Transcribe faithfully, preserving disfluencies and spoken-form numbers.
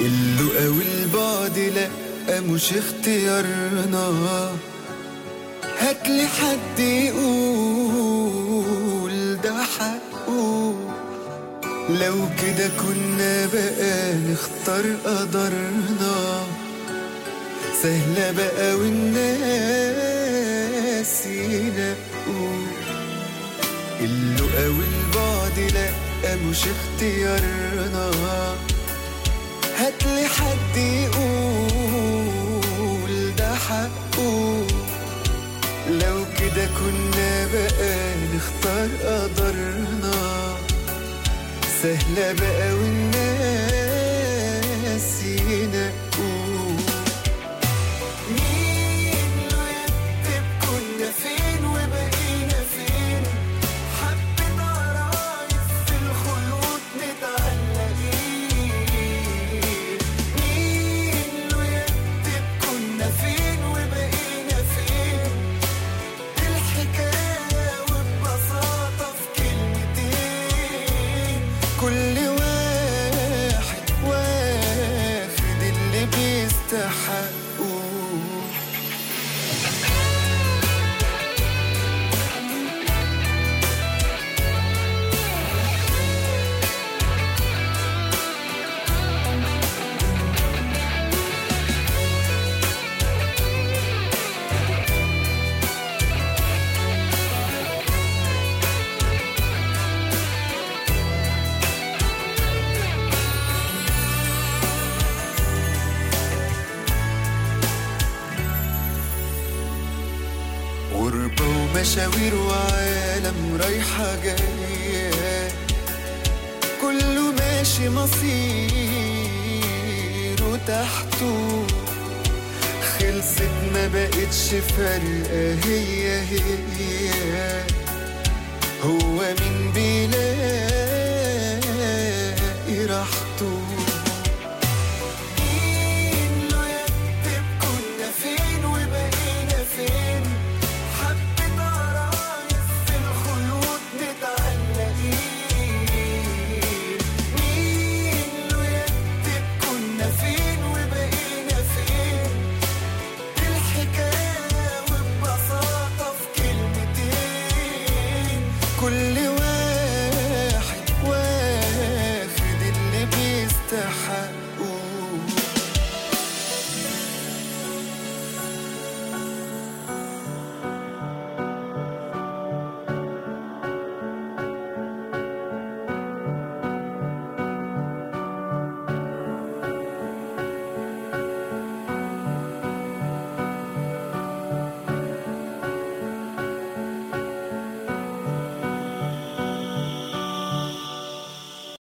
اللقا والبعد لأ مش اختيارنا. هاتلي حد يقول ده حقه، لو كده كنا بقى نختار قدرنا. سهلة بقى والناس ينقوا. اللقا والبعد لأ مش اختيارنا. هاتلي حد يقول ده حقه، لو كده كنا بقى نختار قدرنا. سهلة بقى والناس ينقوا. مين لو يكتب كنا فين وبقينا فين؟ حبة عرايس في الخيوط متعلقين. مين لو يكتب كنا فين وبقينا فين؟ الحكاية وببساطة في كلمتين. كل واحد واخد اللي بيستحقه. غربة ومشاوير وعالم رايحة جاية، كله ماشي مصيره تحته. خلصت ما بقتش فارقة، هي هي هو من بلاد